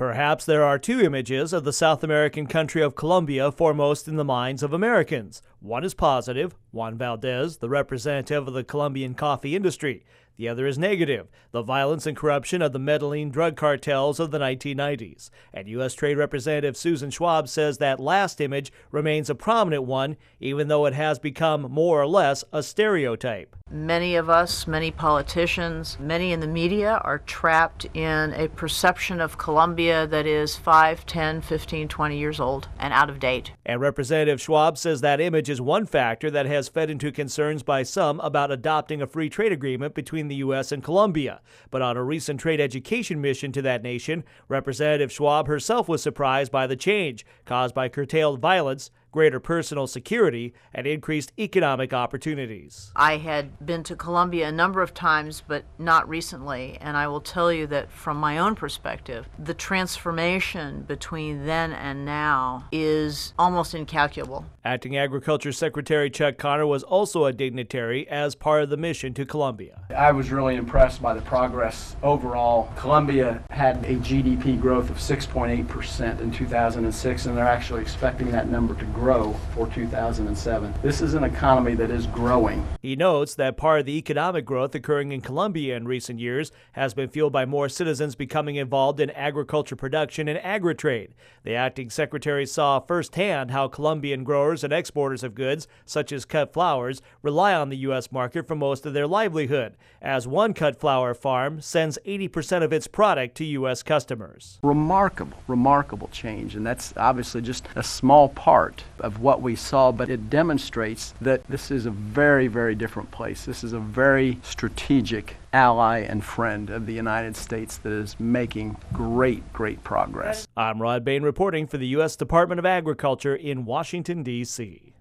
Perhaps there are two images of the South American country of Colombia foremost in the minds of Americans. One is positive, Juan Valdez, the representative of the Colombian coffee industry. The other is negative, the violence and corruption of the Medellin drug cartels of the 1990s. And U.S. Trade Representative Susan Schwab says that last image remains a prominent one, even though it has become more or less a stereotype. Many of us, many politicians, many in the media are trapped in a perception of Colombia that is 5, 10, 15, 20 years old and out of date. And Representative Schwab says that image is one factor that has fed into concerns by some about adopting a free trade agreement between the U.S. and Colombia. But on a recent trade education mission to that nation, Representative Schwab herself was surprised by the change caused by curtailed violence, greater personal security, and increased economic opportunities. I had been to Colombia a number of times, but not recently, and I will tell you that from my own perspective, the transformation between then and now is almost incalculable. Acting Agriculture Secretary Chuck Connor was also a dignitary as part of the mission to Colombia. I was really impressed by the progress overall. Colombia had a GDP growth of 6.8% in 2006, and they're actually expecting that number to grow for 2007. This is an economy that is growing. He notes that part of the economic growth occurring in Colombia in recent years has been fueled by more citizens becoming involved in agriculture production and agri-trade. The acting secretary saw firsthand how Colombian growers and exporters of goods, such as cut flowers, rely on the U.S. market for most of their livelihood, as one cut flower farm sends 80% of its product to U.S. customers. Remarkable change, and that's obviously just a small part of what we saw, but it demonstrates that this is a very, very different place. This is a very strategic ally and friend of the United States that is making great progress. I'm Rod Bain reporting for the U.S. Department of Agriculture in Washington, D.C.